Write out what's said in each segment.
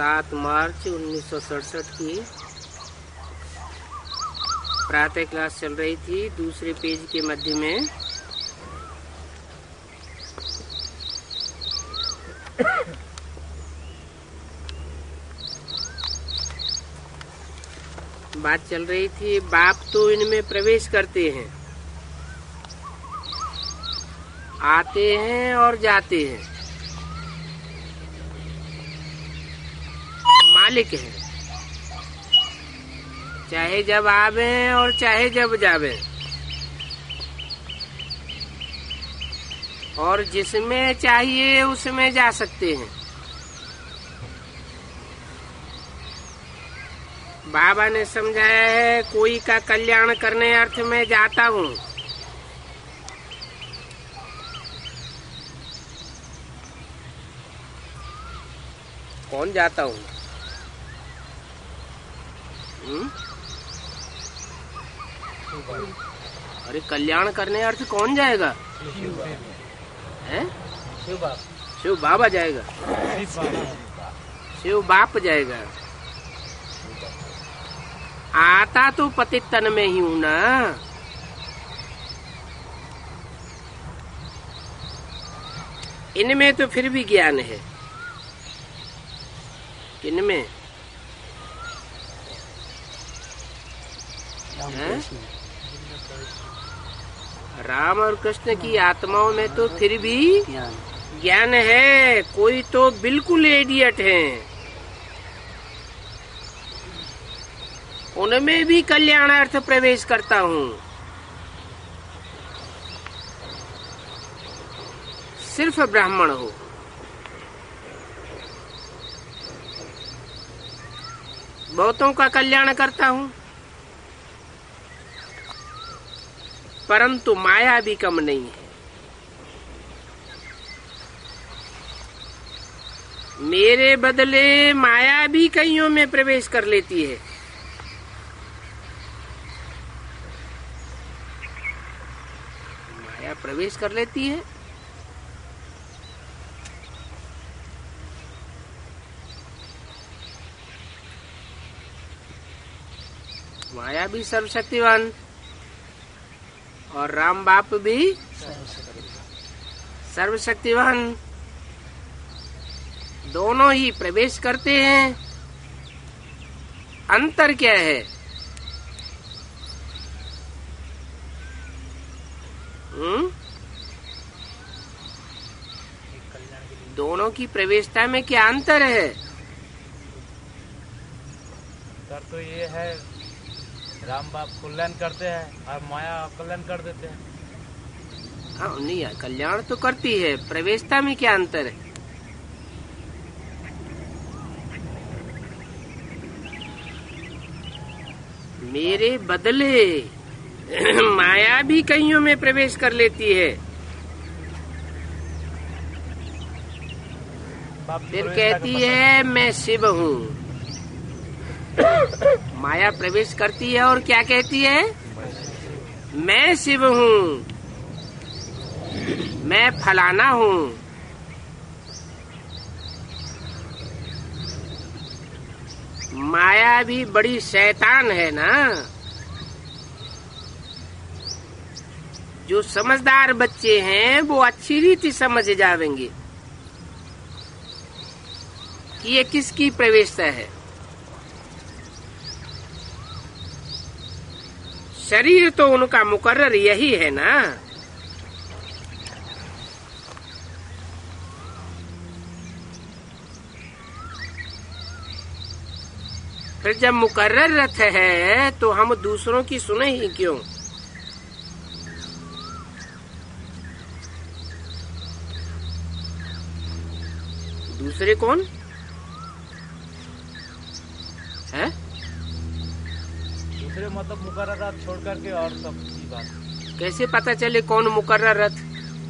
7 मार्च 1967 की प्रातः क्लास चल रही थी, दूसरे पेज के मध्य में। बात चल रही थी, बाप तो इनमें प्रवेश करते हैं, आते हैं और जाते हैं, मालिक हैं, चाहे जब आवे और चाहे जब जावे, और जिसमें चाहिए उसमें जा सकते हैं। बाबा ने समझाया है, कोई का कल्याण करने अर्थ में जाता हूँ। कौन जाता हूँ? अरे कल्याण करने अर्थ कौन जाएगा? हैं? शिव बाबा जाएगा, शिव बाप जाएगा। आता तो पतित तन में ही हूं ना। इनमें तो फिर भी ज्ञान है। किनमें? राम और कृष्ण की आत्माओं में तो फिर भी ज्ञान है। कोई तो बिल्कुल इडियट हैं, उनमें भी कल्याणार्थ प्रवेश करता हूँ। सिर्फ ब्राह्मण हो। बहुतों का कल्याण करता हूँ, परंतु माया भी कम नहीं है। मेरे बदले माया भी कईयों में प्रवेश कर लेती है। माया प्रवेश कर लेती है। माया भी सर्वशक्तिवान और राम बाप भी सर्वशक्तिवान, दोनों ही प्रवेश करते हैं। अंतर क्या है? दोनों की प्रवेशता में क्या अंतर है? सर तो ये है, राम बाप कल्याण करते हैं और माया कल्याण कर देते हैं। हाँ नहीं, कल्याण तो करती है, प्रवेशता में क्या अंतर है? मेरे बदले माया भी कईयों में प्रवेश कर लेती है। फिर कहती है मैं शिव हूँ। माया प्रवेश करती है और क्या कहती है? मैं शिव हूँ, मैं फलाना हूँ। माया भी बड़ी शैतान है ना। जो समझदार बच्चे हैं वो अच्छी रीति समझ जाएंगे कि ये किसकी प्रवेशता है। शरीर तो उनका मुकर्रर यही है ना। फिर जब मुकर्रर रथ है तो हम दूसरों की सुने ही क्यों? दूसरे कौन है? दूसरे मतलब मुकर्रर रथ छोड़ करके और सब की बात। कैसे पता चले कौन मुकर्रर रथ?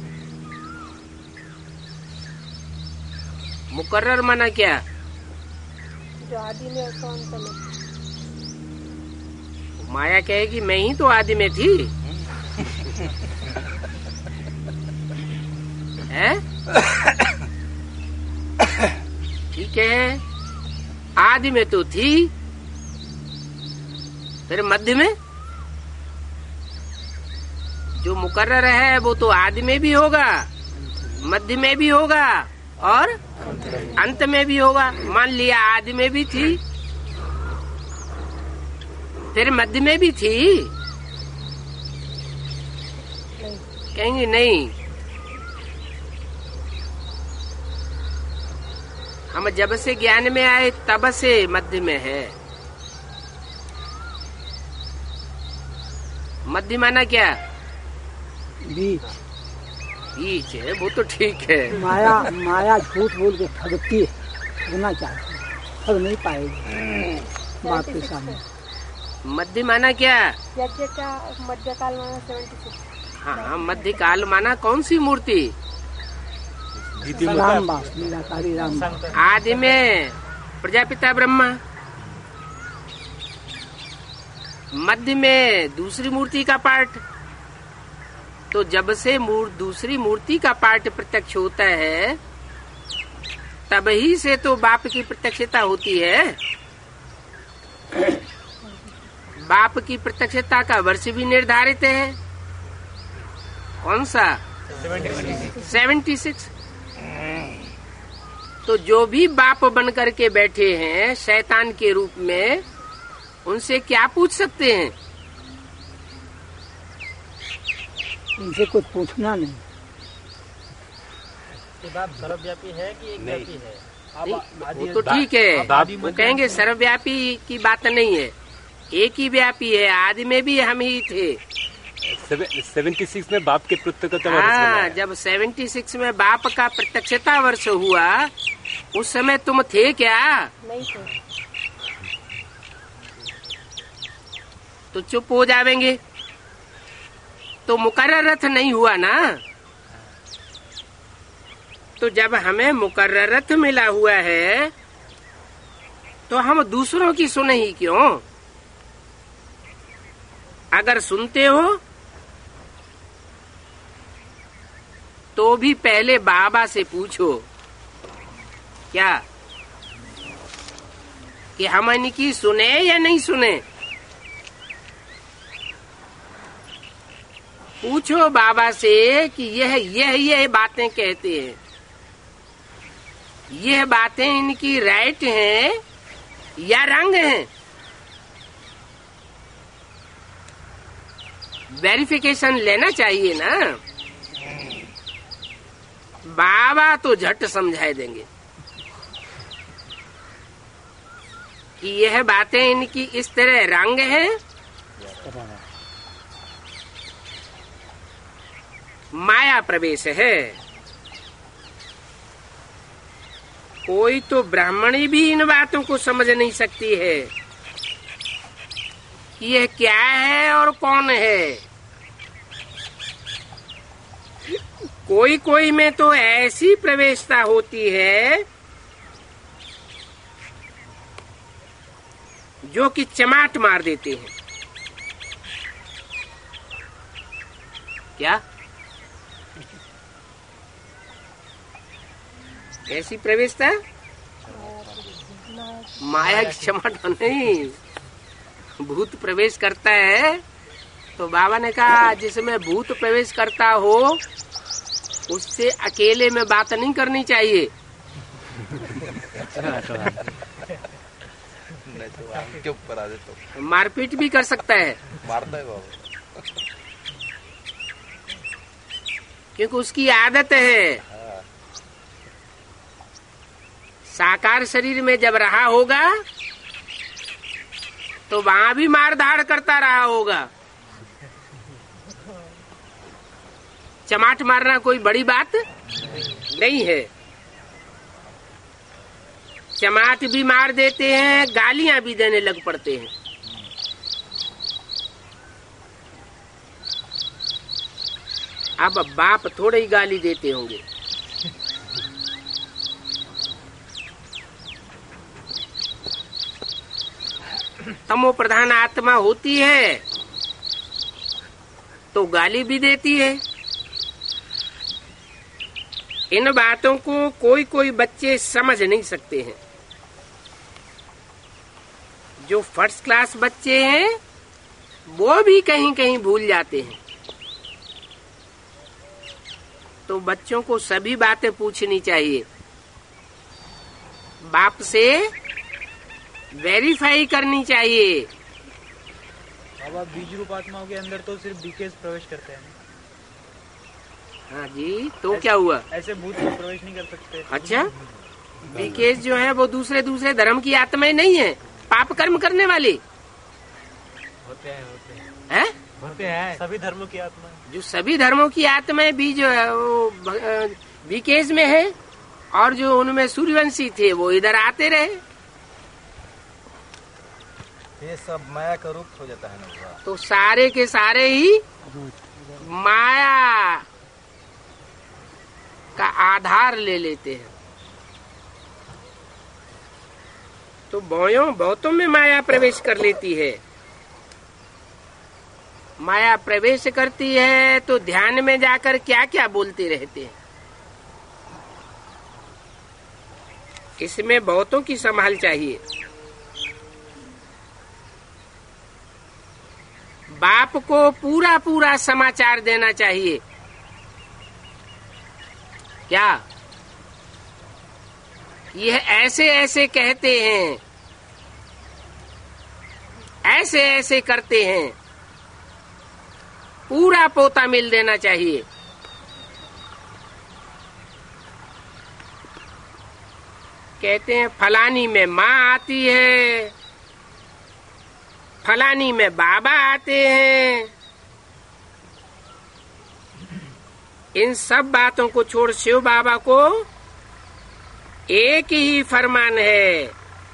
मुकर्रर माना क्या? जो आदि में कौन सा? माया कहेगी मैं ही तो आदि में थी। है? ठीक है, आदि में तो थी, फिर मध्य में जो मुकर्रर है वो तो आदि में भी होगा, मध्य में भी होगा और अंत में भी होगा। मान लिया आदि में भी थी, फिर मध्य में भी थी, कहेंगे नहीं, हम जब से ज्ञान में आए तब से मध्य में है। मध्य माना क्या? बीच बीच है, वो तो ठीक है। माया झूठ बोल के ठगती है, ठगना चाहती है, ठग नहीं पाएगी बाप के सामने। मध्य माना क्या? यज्ञ का मध्यकाल माना 76। हाँ, मध्य काल माना कौन सी मूर्ति? राम बाप, निराकारी राम बाप। आदि में प्रजापिता ब्रह्मा, मध्य में दूसरी मूर्ति का पाठ। तो जब से दूसरी मूर्ति का पाठ प्रत्यक्ष होता है तब ही से तो बाप की प्रत्यक्षता होती है। बाप की प्रत्यक्षता का वर्ष भी निर्धारित है। कौन सा? 76। तो जो भी बाप बन करके बैठे हैं शैतान के रूप में, उनसे क्या पूछ सकते हैं? इनसे कुछ पूछना नहीं। बाप सर्वव्यापी है कि एक व्यापी है? वो तो ठीक है, वो कहेंगे सर्वव्यापी की बात नहीं है, एक ही व्यापी है। आदि में भी हम ही थे। 76 में बाप के प्रत्यक्षता वर्ष हाँ, जब 76 में बाप का प्रत्यक्षता वर्ष हुआ उस समय तुम थे क्या? नहीं थे। तो चुप हो जावेंगे तो मुकर्रर रथ नहीं हुआ ना। तो जब हमें मुकर्रर रथ मिला हुआ है तो हम दूसरों की सुने ही क्यों? अगर सुनते हो तो भी पहले बाबा से पूछो क्या कि हम इनकी सुने या नहीं सुने। पूछो बाबा से कि यह बातें कहते हैं, यह बातें इनकी राइट हैं या रंग हैं। वेरिफिकेशन लेना चाहिए ना। बाबा तो झट समझाए देंगे कि यह बातें इनकी इस तरह रंग है, माया प्रवेश है। कोई तो ब्राह्मणी भी इन बातों को समझ नहीं सकती है कि यह क्या है और कौन है। कोई कोई में तो ऐसी प्रवेशता होती है जो कि चमाट मार देते हैं। क्या? कैसी प्रवेशता? माया की चमाट नहीं, भूत प्रवेश करता है। तो बाबा ने कहा जिसमें भूत प्रवेश करता हो उससे अकेले में बात नहीं करनी चाहिए। मारपीट भी कर सकता है, मारता है बाबा, क्योंकि उसकी आदत है। साकार शरीर में जब रहा होगा तो वहां भी मार धाड़ करता रहा होगा। चमाट मारना कोई बड़ी बात नहीं है। चमाट भी मार देते हैं, गालियां भी देने लग पड़ते हैं। अब बाप थोड़े ही गाली देते होंगे। तमो प्रधान आत्मा होती है तो गाली भी देती है। इन बातों को कोई कोई बच्चे समझ नहीं सकते हैं। जो फर्स्ट क्लास बच्चे हैं वो भी कहीं कहीं भूल जाते हैं। तो बच्चों को सभी बातें पूछनी चाहिए, बाप से वेरीफाई करनी चाहिए। अब आप बीज रूप आत्माओं के अंदर तो सिर्फ बीकेस प्रवेश करते हैं। हाँ जी, तो क्या हुआ? ऐसे भूत तो प्रवेश नहीं कर सकते। अच्छा, बीकेस जो है वो दूसरे दूसरे धर्म की आत्माएं नहीं है, पाप कर्म करने वाले होते हैं होते हैं सभी धर्मों की आत्मा। जो सभी धर्मों की आत्माएं भी जो है वो बीकेस में है, और जो उनमें सूर्यवंशी थे वो इधर आते रहे। ये सब माया का रूप हो जाता है ना। तो सारे के सारे ही माया का आधार ले लेते हैं। तो बहुतों में माया प्रवेश कर लेती है। माया प्रवेश करती है तो ध्यान में जाकर क्या क्या बोलते रहते हैं। इसमें बहुतों की संभाल चाहिए। बाप को पूरा पूरा समाचार देना चाहिए। क्या यह ऐसे ऐसे कहते हैं, ऐसे ऐसे करते हैं, पूरा पोता मिल देना चाहिए। कहते हैं फलानी में माँ आती है, फलानी में बाबा आते हैं। इन सब बातों को छोड़ शिव बाबा को एक ही फरमान है।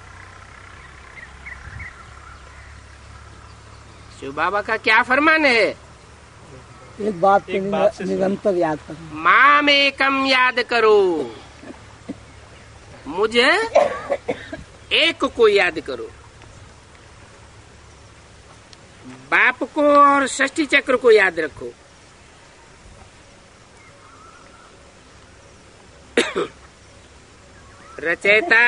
शिव बाबा का क्या फरमान है? एक बात को निरंतर याद करो। माम एकम याद करो, मुझे एक को याद करो। बाप को और षष्ठी चक्र को याद रखो। रचयिता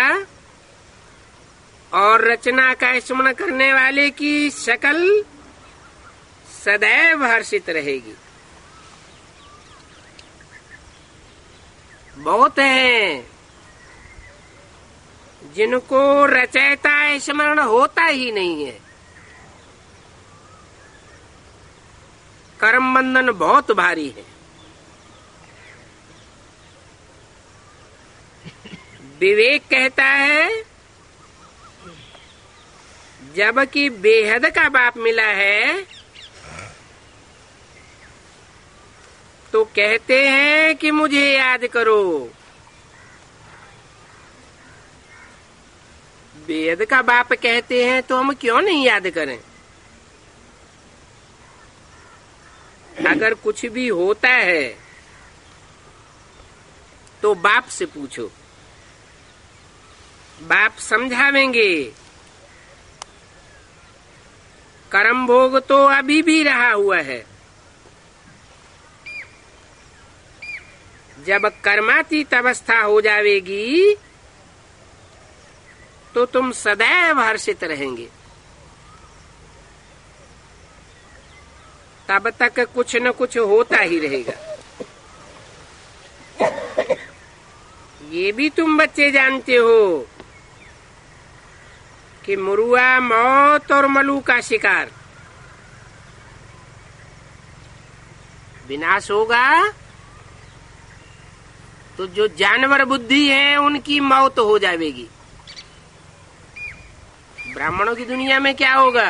और रचना का स्मरण करने वाले की शकल सदैव हर्षित रहेगी। बहुत हैं जिनको रचयिता स्मरण होता ही नहीं है। कर्म बंधन बहुत भारी है। विवेक कहता है जबकि बेहद का बाप मिला है तो कहते हैं कि मुझे याद करो। बेहद का बाप कहते हैं तो हम क्यों नहीं याद करें? अगर कुछ भी होता है तो बाप से पूछो, बाप समझावेंगे। कर्म भोग तो अभी भी रहा हुआ है। जब कर्मातीत अवस्था हो जाएगी तो तुम सदैव हर्षित रहेंगे। तब तक कुछ न कुछ होता ही रहेगा। ये भी तुम बच्चे जानते हो कि मुरुआ मौत और मलू का शिकार। विनाश होगा तो जो जानवर बुद्धि है उनकी मौत हो जाएगी। ब्राह्मणों की दुनिया में क्या होगा?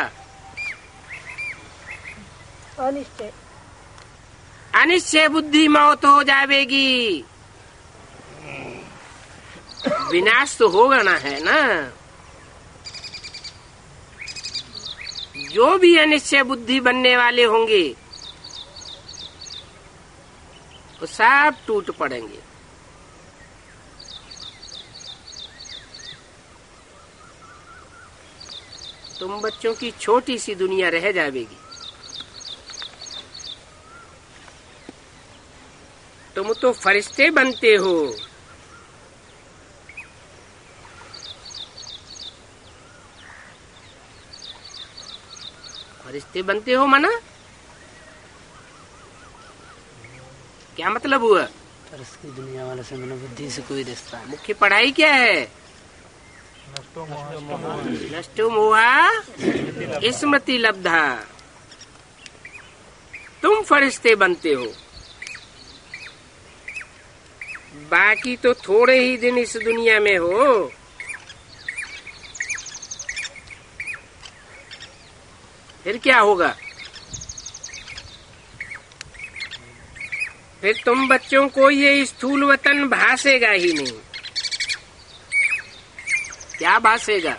अनिश्चय अनिश्चय बुद्धि मौत हो जाएगी। विनाश तो होगा ना, है ना? जो भी अनिश्चय बुद्धि बनने वाले होंगे वो सब टूट पड़ेंगे। तुम बच्चों की छोटी सी दुनिया रह जाएगी। तुम तो फरिश्ते बनते हो। फरिश्ते बनते हो माना क्या मतलब हुआ? फर्श की दुनिया वाले से मैंने बुद्धि से कोई रिश्ता नहीं। मुख्य पढ़ाई क्या है? नष्टो मोहा स्मृति लब्धा। तुम फरिश्ते बनते हो, बाकी तो थोड़े ही दिन इस दुनिया में हो। फिर क्या होगा? फिर तुम बच्चों को ये स्थूल वतन भासेगा ही नहीं। क्या भासेगा?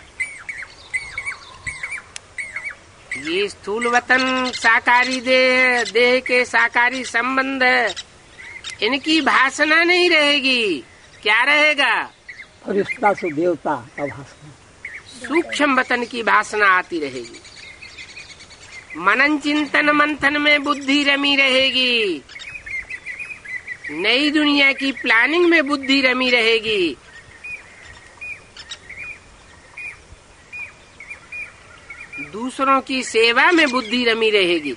ये स्थूल वतन, साकारी देह के साकारी संबंध, इनकी भासना नहीं रहेगी। क्या रहेगा? फरिश्ता से देवता का भाषण। सूक्ष्म वतन की भासना आती रहेगी। मनन चिंतन मंथन में बुद्धि रमी रहेगी। नई दुनिया की प्लानिंग में बुद्धि रमी रहेगी। दूसरों की सेवा में बुद्धि रमी रहेगी।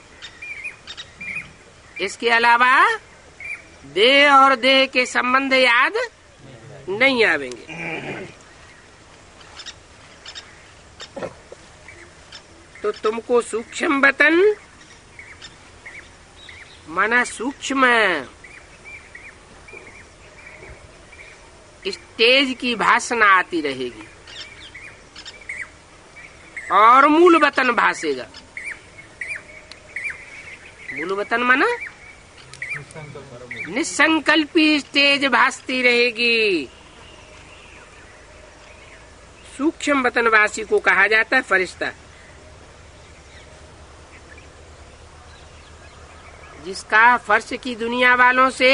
इसके अलावा देह और देह के संबंध याद नहीं आवेंगे। तो तुमको सूक्ष्म वतन माना सूक्ष्म स्टेज की भाषणा आती रहेगी और मूल वतन भासेगा। मूल वतन माना निसंकल्पी स्टेज भासती रहेगी। सूक्ष्म वतनवासी को कहा जाता है फरिश्ता, जिसका फर्श की दुनिया वालों से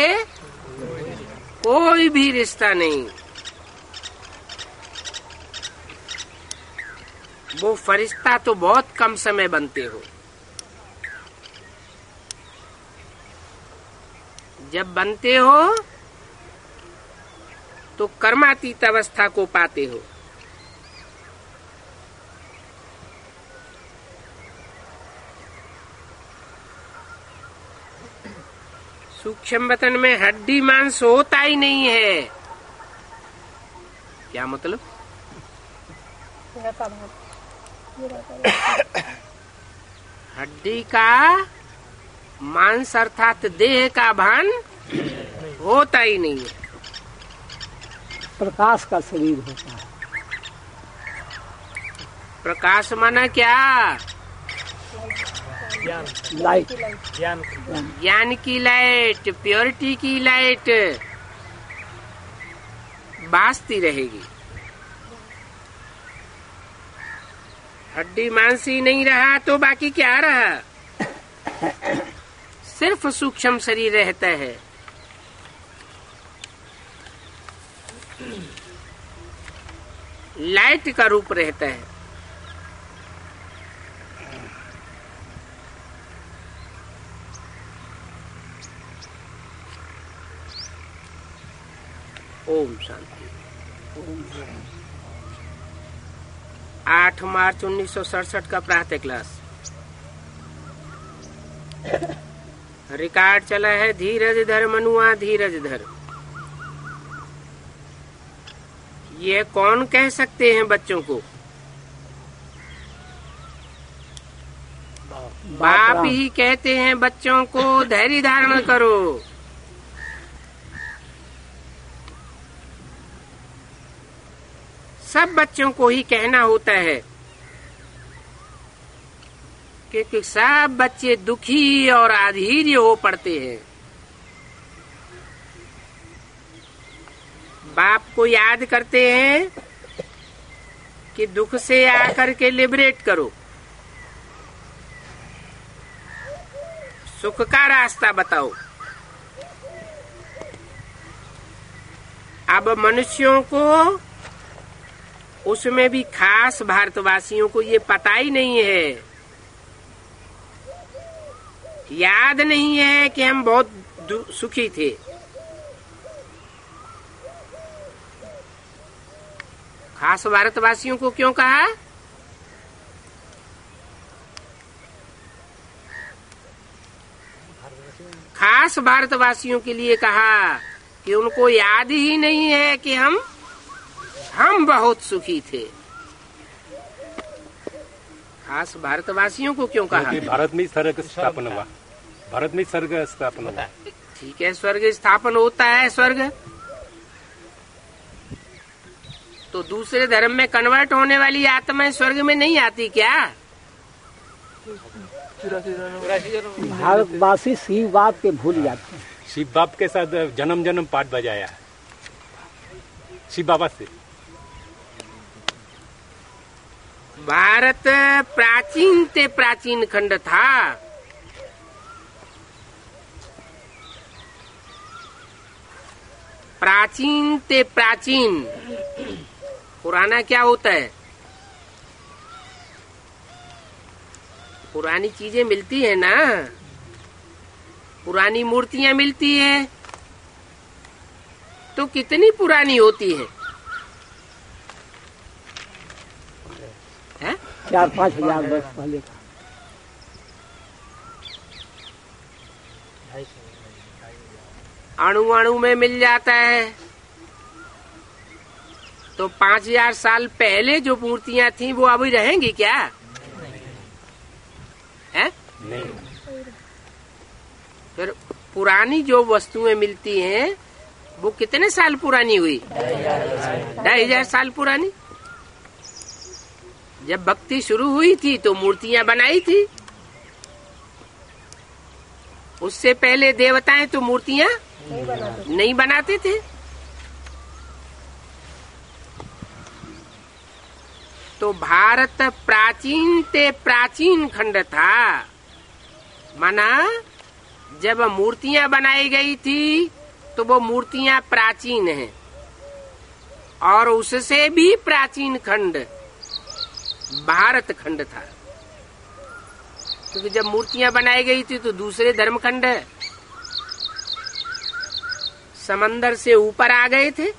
कोई भी रिश्ता नहीं। वो फरिश्ता तो बहुत कम समय बनते हो। जब बनते हो तो कर्मातीत अवस्था को पाते हो। सूक्ष्म वतन में हड्डी मांस होता ही नहीं है। क्या मतलब? हड्डी का मांस अर्थात देह का भान होता ही नहीं है। प्रकाश का शरीर होता है। प्रकाश माना क्या? लाइट, ज्ञान की लाइट, प्योरिटी की लाइट भासती रहेगी। हड्डी मांस ही नहीं रहा तो बाकी क्या रहा? सिर्फ सूक्ष्म शरीर रहता है। लाइट का रूप रहता है। ओम शांति। 8 मार्च 1967 का प्रातः क्लास। रिकॉर्ड चला है। धीरज धर मनुआ धीरज धर। ये कौन कह सकते हैं बच्चों को? बाप ही कहते हैं बच्चों को धैर्य धारण करो। सब बच्चों को ही कहना होता है, क्योंकि सब बच्चे दुखी और अधीर्य हो पड़ते हैं। बाप को याद करते हैं कि दुख से आकर के लिबरेट करो, सुख का रास्ता बताओ। अब मनुष्यों को, उसमें भी खास भारतवासियों को ये पता ही नहीं है, याद नहीं है कि हम बहुत सुखी थे। खास भारतवासियों को क्यों कहा? खास भारतवासियों के लिए कहा कि उनको याद ही नहीं है कि हम बहुत सुखी थे। खास भारतवासियों को क्यों कहा? क्योंकि भारत में स्वर्ग स्थापन हुआ, भारत में स्वर्ग स्थापन हुआ। ठीक है, स्वर्ग स्थापन होता है स्वर्ग, तो दूसरे धर्म में कन्वर्ट होने वाली आत्माएं स्वर्ग में नहीं आती क्या? भारतवासी शिव बाप के भूल जाते हैं। शिव बाप के साथ जन्म जन्म पाठ बजाया है शिव बाबा से। भारत प्राचीन ते प्राचीन खंड था। प्राचीन ते प्राचीन, पुराना क्या होता है? पुरानी चीजें मिलती है ना, पुरानी मूर्तियां मिलती है, तो कितनी पुरानी होती है? 4-5 हजार वर्ष पहले का। अणु अणु में मिल जाता है, तो 5000 साल पहले जो मूर्तियां थी वो अभी रहेंगी क्या? है? नहीं। फिर पुरानी जो वस्तुएं मिलती हैं वो कितने साल पुरानी हुई? 2500 साल पुरानी। जब भक्ति शुरू हुई थी तो मूर्तियां बनाई थी, उससे पहले देवताएं तो मूर्तियां नहीं बनाते थे। तो भारत प्राचीन ते प्राचीन खंड था, माना जब मूर्तियां बनाई गई थी तो वो मूर्तियां प्राचीन हैं, और उससे भी प्राचीन खंड भारत खंड था, क्योंकि जब मूर्तियां बनाई गई थी तो दूसरे धर्म खंड समंदर से ऊपर आ गए थे,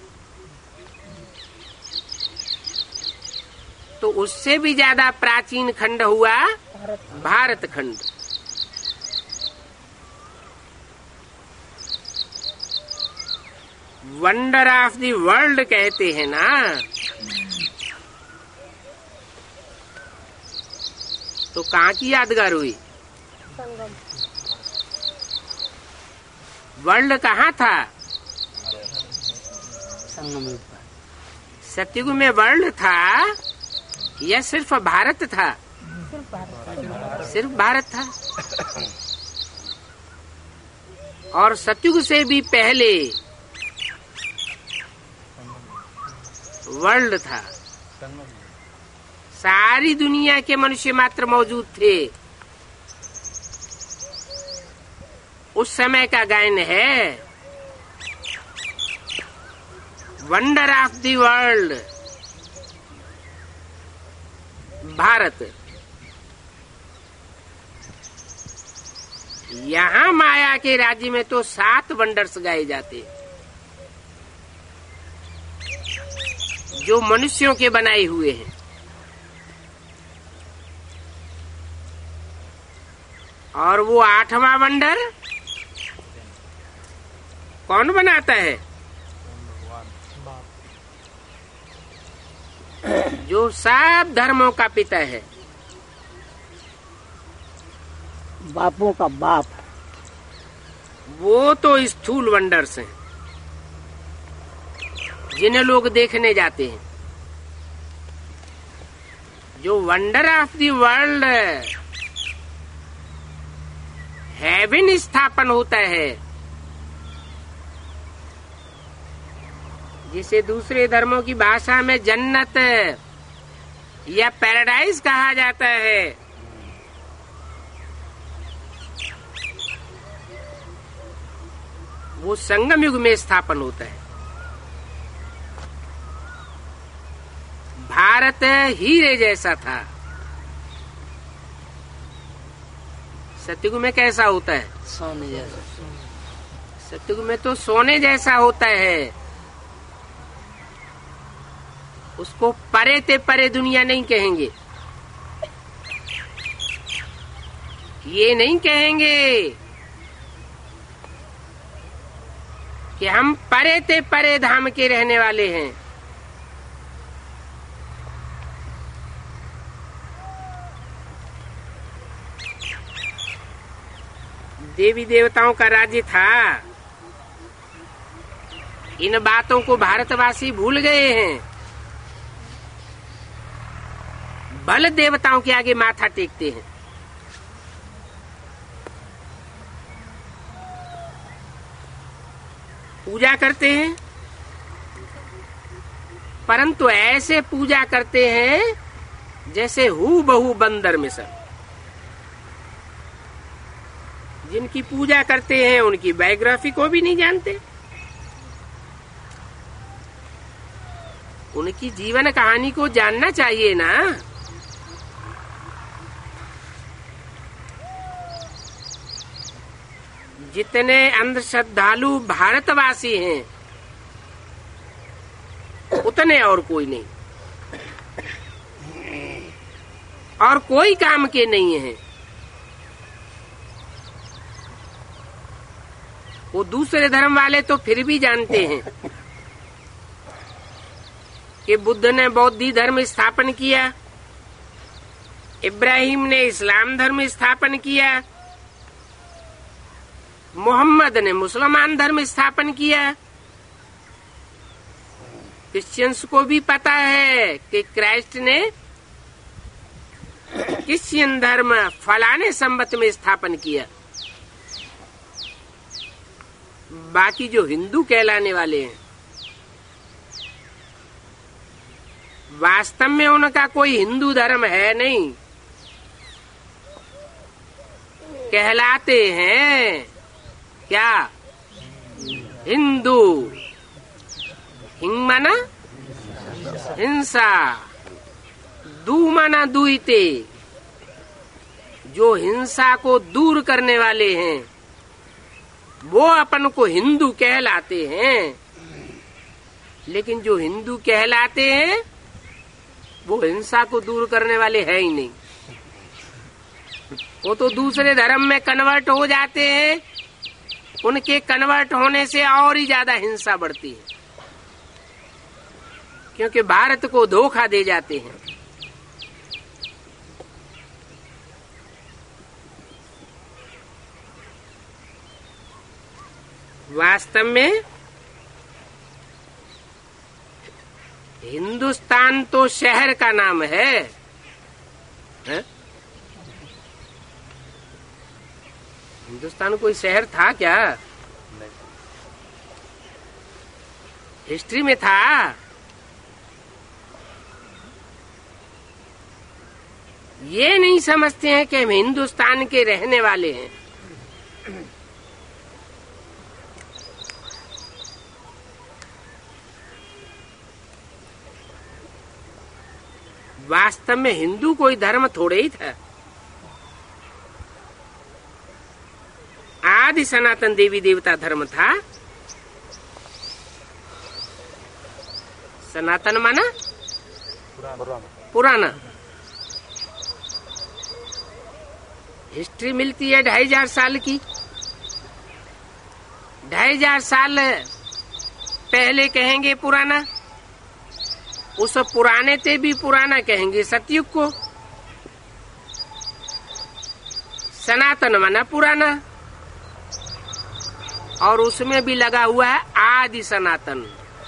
तो उससे भी ज्यादा प्राचीन खंड हुआ भारत खंड। वंडर ऑफ द वर्ल्ड कहते हैं ना। तो कहाँ की यादगार हुई? संगम। वर्ल्ड कहाँ था? संगम में। सतयुग में वर्ल्ड था या सिर्फ भारत था? सिर्फ भारत था। और सतयुग से भी पहले वर्ल्ड था। सारी दुनिया के मनुष्य मात्र मौजूद थे। उस समय का गायन है, wonder of the world Bharat. यहाँ माया के राज्य में तो 7 वंडर्स गाए जाते, जो मनुष्यों के बनाए हुए हैं। और वो 8वां वंडर कौन बनाता है? जो सब धर्मों का पिता है, बापों का बाप। वो तो स्थूल वंडर्स हैं जिन्हें लोग देखने जाते हैं। जो wonder of the world heaven स्थापन होता है, जिसे दूसरे धर्मों की भाषा में जन्नत या पैराडाइज कहा जाता है, वो संगम युग में स्थापन होता है। भारत हीरे जैसा था। सतयुग में कैसा होता है? सोने जैसा। सतयुग में तो सोने जैसा होता है। उसको परे ते परे दुनिया नहीं कहेंगे। ये नहीं कहेंगे कि हम परे ते परे धाम के रहने वाले हैं। देवी देवताओं का राज्य था। इन बातों को भारतवासी भूल गए हैं। बल देवताओं के आगे माथा टेकते हैं। पूजा करते हैं, परंतु ऐसे पूजा करते हैं जैसे हूबहू बंदर मिसल। जिनकी पूजा करते हैं उनकी बायोग्राफी को भी नहीं जानते, उनकी जीवन कहानी को जानना चाहिए ना। जितने अंधश्रद्धालु भारतवासी हैं उतने और कोई नहीं, और कोई काम के नहीं है। वो दूसरे धर्म वाले तो फिर भी जानते हैं कि बुद्ध ने बौद्ध धर्म स्थापन किया, इब्राहिम ने इस्लाम धर्म स्थापन किया, मोहम्मद ने मुसलमान धर्म स्थापन किया। क्रिश्चियंस को भी पता है कि क्राइस्ट ने क्रिश्चियन धर्म फलाने संवत में स्थापन किया। बाकी जो हिंदू कहलाने वाले हैं, वास्तव में उनका कोई हिंदू धर्म है नहीं। कहलाते हैं क्या? हिंदू। हिंग माना हिंसा, दू माना दुईते। जो हिंसा को दूर करने वाले हैं वो अपन को हिंदू कहलाते हैं, लेकिन जो हिंदू कहलाते हैं वो हिंसा को दूर करने वाले है ही नहीं। वो तो दूसरे धर्म में कन्वर्ट हो जाते हैं, उनके कन्वर्ट होने से और ही ज्यादा हिंसा बढ़ती है, क्योंकि भारत को धोखा दे जाते हैं। वास्तव में हिंदुस्तान तो शहर का नाम है, हिंदुस्तान कोई शहर था क्या? हिस्ट्री में था। ये नहीं समझते हैं कि हम हिंदुस्तान के रहने वाले हैं। वास्तव में हिंदू कोई धर्म थोड़े ही था। आदि सनातन देवी देवता धर्म था। सनातन माना पुराना। हिस्ट्री मिलती है 2500 साल की। 2500 साल पहले कहेंगे पुराना, उस पुराने से भी पुराना कहेंगे सतयुग को। सनातन माना पुराना, और उसमें भी लगा हुआ है आदि सनातन,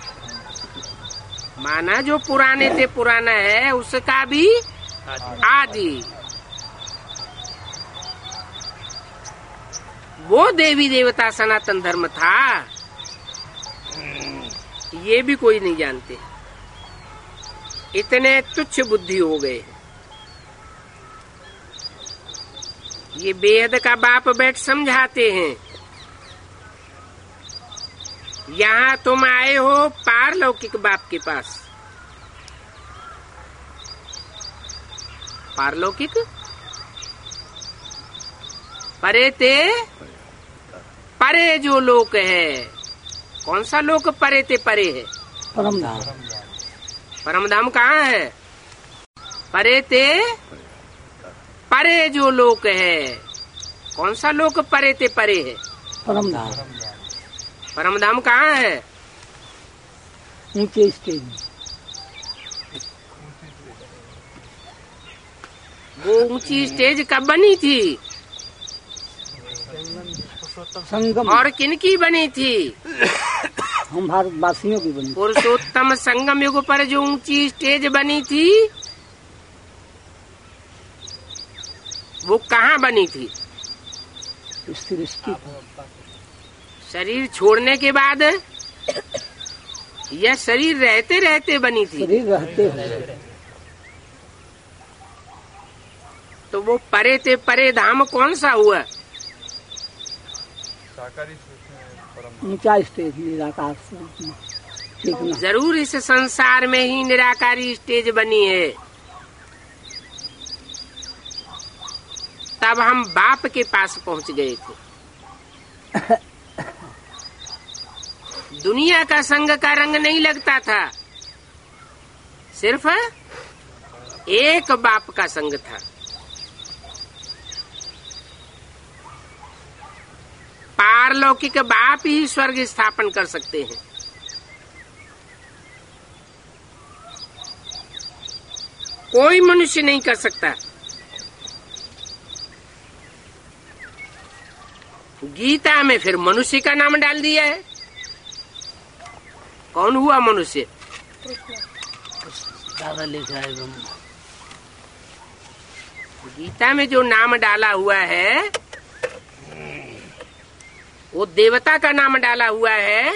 माना जो पुराने से पुराना है उसका भी आदि। वो देवी देवता सनातन धर्म था, ये भी कोई नहीं जानते। इतने तुच्छ बुद्धि हो गए। ये बेहद का बाप बैठ समझाते हैं, यहाँ तुम आए हो पारलौकिक बाप के पास। पारलौकिक परे ते परे जो लोक है। कौन सा लोक परे ते परे है? परमधाम। परमधाम कहाँ है? परे ते परे जो लोक है। कौन सा लोक परे ते परे है? परमधाम। परम धाम कहाँ है? ऊंचे स्टेज में। वो ऊंची स्टेज कब बनी थी? संगम। और किनकी बनी थी? हम भारतवासियों की बनी। पुरुषोत्तम संगम युग पर जो ऊंची स्टेज बनी थी वो कहाँ बनी थी? सृष्टि। शरीर छोड़ने के बाद या शरीर रहते रहते बनी थी? शरीर रहते हुए। तो वो परे ते परे धाम कौन सा हुआ? ऊंचा स्टेज निराकार स्वरूप में। ठीक ना? जरूर इस संसार में ही निराकारी स्टेज बनी है। तब हम बाप के पास पहुंच गए थे। दुनिया का संग का रंग नहीं लगता था, सिर्फ एक बाप का संग था। पारलौकिक बाप ही स्वर्ग स्थापन कर सकते हैं। कोई मनुष्य नहीं कर सकता। गीता में फिर मनुष्य का नाम डाल दिया है। कौन हुआ मनुष्य? दादा लिख रहा है ब्रह्मा। गीता में जो नाम डाला हुआ है वो देवता का नाम डाला हुआ है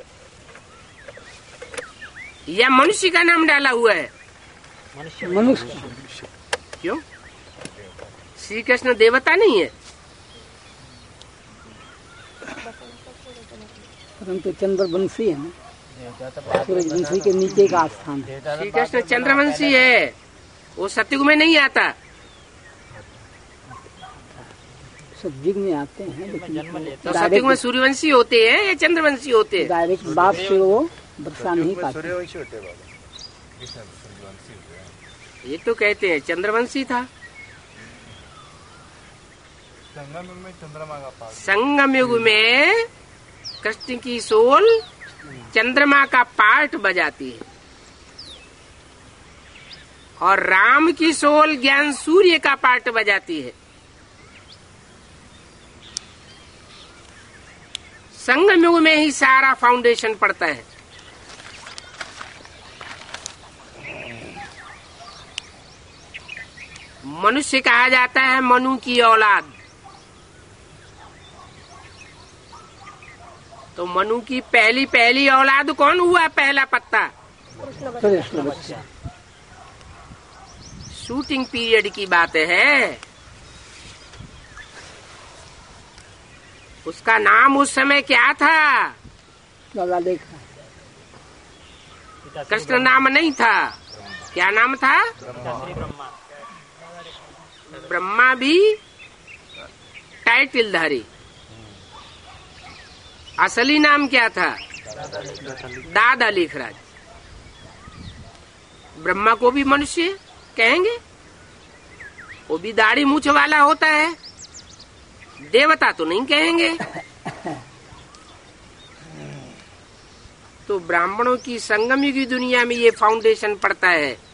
या मनुष्य का नाम डाला हुआ है? मनुष्य। क्यों? श्री कृष्ण देवता नहीं है? परंतु चंद्रवंशी है ना, सूरजवंशी के नीचे का स्थान है। श्री कृष्ण चंद्रवंशी है, वो सतयुग में नहीं आता। सब युग में आते हैं, लेकिन तो सतयुग में सूर्यवंशी होते हैं या चंद्रवंशी होते हैं? डायरेक्ट बाप से वो वर्षा नहीं पाते। सूर्यवंशी होते हैं बाबा, कृष्ण सूर्यवंशी होते हैं। ये तो कहते हैं चंद्रवंशी था। संगम युग में चंद्रमा का पाठ। संगम युग में कृष्ण की सोल चंद्रमा का पार्ट बजाती है और राम की सोल ज्ञान सूर्य का पार्ट बजाती है। संगम युग में ही सारा फाउंडेशन पड़ता है। मनुष्य कहा जाता है मनु की औलाद। तो मनु की पहली औलाद कौन हुआ? पहला पत्ता। शूटिंग पीरियड की बात है। उसका नाम उस समय क्या था? दादा देखा कृष्ण नाम नहीं था। क्या नाम था? ब्रह्मा भी टाइटलधारी। असली नाम क्या था? दादा लेखराज। ब्रह्मा को भी मनुष्य कहेंगे, वो भी दाढ़ी मूछ वाला होता है। देवता तो नहीं कहेंगे। तो ब्राह्मणों की संगम युगी दुनिया में ये फाउंडेशन पड़ता है